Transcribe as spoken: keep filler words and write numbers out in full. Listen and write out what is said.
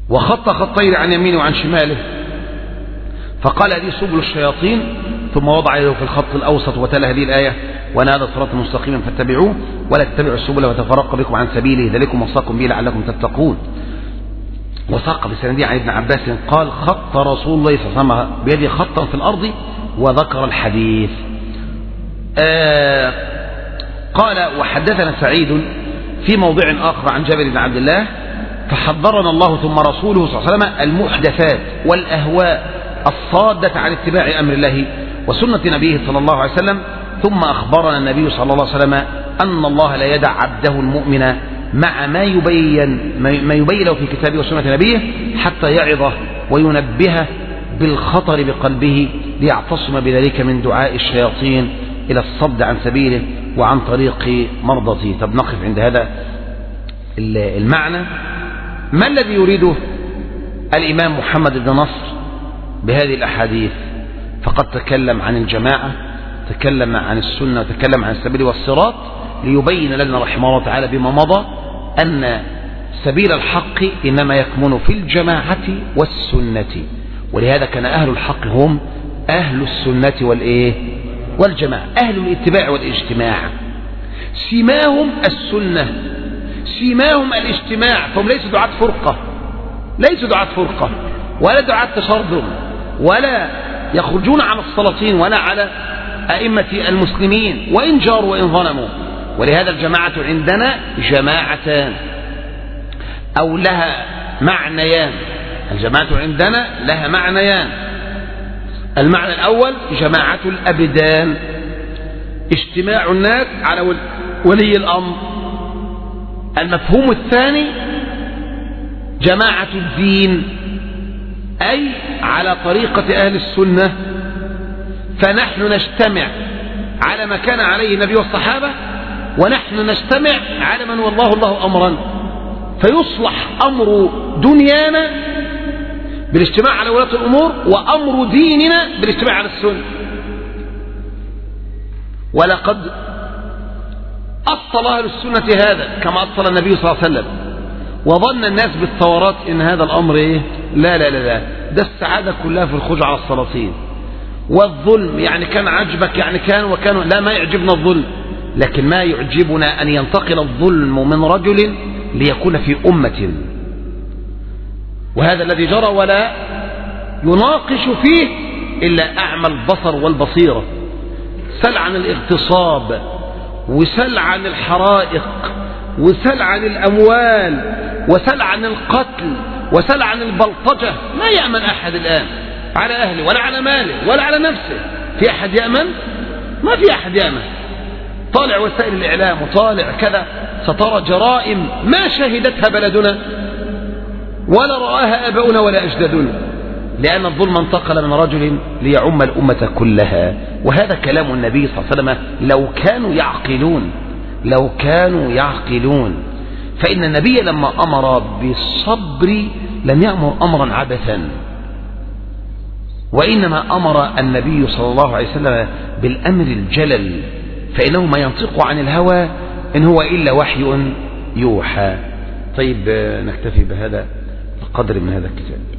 وخط خطين عن يمينه وعن شماله، فقال هذه سبل الشياطين، ثم وضع يده في الخط الأوسط وتلا هذه الآية: وأن هذا صراط مستقيما فاتبعوه ولا تتبعوا السبل وتفرق بكم عن سبيله ذلكم وصاكم به لعلكم تتقون. وساق بسنده عن ابن عباس قال: خط رسول الله صلى الله عليه وسلم بيده خطا في الأرض، وذكر الحديث. آه قال: وحدثنا سعيد في موضع آخر عن جابر بن عبد الله: فحذرنا الله ثم رسوله صلى الله عليه وسلم المحدثات والأهواء الصادة عن اتباع أمر الله وسنة نبيه صلى الله عليه وسلم، ثم أخبرنا النبي صلى الله عليه وسلم أن الله لا يدع عبده المؤمن مع ما يبين ما يبين له في كتابه وسنة نبيه حتى يعظه وينبهه بالخطر بقلبه ليعتصم بذلك من دعاء الشياطين إلى الصد عن سبيله وعن طريق مرضته. طب نقف عند هذا المعنى. ما الذي يريده الإمام محمد بن نصر بهذه الأحاديث؟ فقد تكلم عن الجماعة، تكلم عن السنة، وتكلم عن السبيل والصراط، ليبين لنا رحمه الله تعالى بما مضى أن سبيل الحق إنما يكمن في الجماعة والسنة، ولهذا كان أهل الحق هم أهل السنة والإيه والجماعة، أهل الاتباع والاجتماع. سماهم السنة، سماهم الاجتماع، فهم ليسوا دعاة فرقة، ليسوا دعاة فرقة ولا دعاة تشرذم، ولا يخرجون على السلاطين ولا على أئمة المسلمين وإن جاروا وإن ظلموا. ولهذا الجماعة عندنا جماعتان أو لها معنيان. الجماعة عندنا لها معنيان. المعنى الأول جماعة الأبدان، اجتماع الناس على ولي الأمر. المفهوم الثاني جماعة الدين، أي على طريقة أهل السنة، فنحن نجتمع على ما كان عليه النبي والصحابة، ونحن نجتمع على من والله الله أمرا، فيصلح أمر دنيانا بالاجتماع على ولاة الأمور، وأمر ديننا بالاجتماع على السنة. ولقد أصل أهل السنة هذا كما أصل النبي صلى الله عليه وسلم، وظن الناس بالثورات إن هذا الأمر إيه؟ لا لا لا لا، ده السعادة كلها في الخروج على السلاطين. والظلم يعني كان عجبك، يعني كان وكانوا، لا ما يعجبنا الظلم، لكن ما يعجبنا أن ينتقل الظلم من رجل ليكون في أمة، وهذا الذي جرى، ولا يناقش فيه إلا أعمى البصر والبصيرة. سل عن الاغتصاب، وسل عن الحرائق، وسل عن الأموال، وسل عن القتل، وسل عن البلطجة. ما يأمن أحد الآن على أهله ولا على ماله ولا على نفسه. في أحد يأمن؟ ما في أحد يأمن. طالع وسائل الإعلام وطالع كذا، سترى جرائم ما شهدتها بلدنا ولا رآها آباؤنا ولا أجدادنا، لأن الظلم انتقل من رجل ليعم الأمة كلها. وهذا كلام النبي صلى الله عليه وسلم لو كانوا يعقلون، لو كانوا يعقلون. فإن النبي لما أمر بالصبر لم يأمر أمرا عبثا، وإنما أمر النبي صلى الله عليه وسلم بالأمر الجلل، فإنه ما ينطق عن الهوى إن هو إلا وحي يوحى. طيب نكتفي بهذا القدر من هذا الكتاب.